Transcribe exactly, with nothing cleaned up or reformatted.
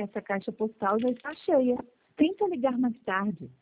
essa caixa postal já está cheia. Tenta ligar mais tarde.